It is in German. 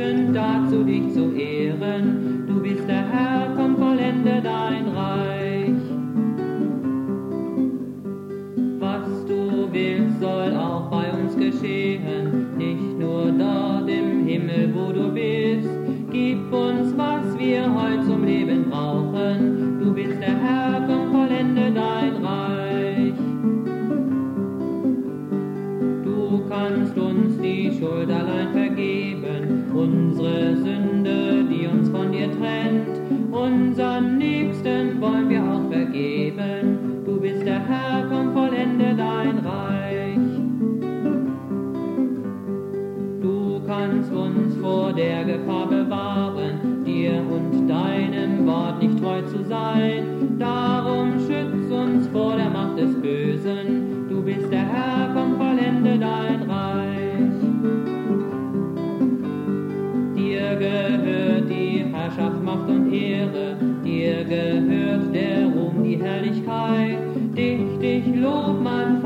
Menschen dazu, dich zu ehren. Du bist der Herr, komm, vollende dein Reich. Was du willst, soll auch bei uns geschehen, nicht nur dort im Himmel, wo du bist. Gib uns, was wir heute zum Leben brauchen. Du bist der Herr, komm, vollende dein Reich. Du kannst uns die Schuld allein vergeben, unsere Sünde, die uns von dir trennt. Unseren Nächsten wollen wir auch vergeben. Du bist der Herr, komm, vollende dein Reich. Du kannst uns vor der Gefahr bewahren, dir und deinem Wort nicht treu zu sein. Darum schütz uns vor der Macht des Bösen. Du bist der Herr, komm, vollende dein Reich. Dir gehört die Herrschaft, Macht und Ehre, dir gehört der Ruhm, die Herrlichkeit. Dich lobt man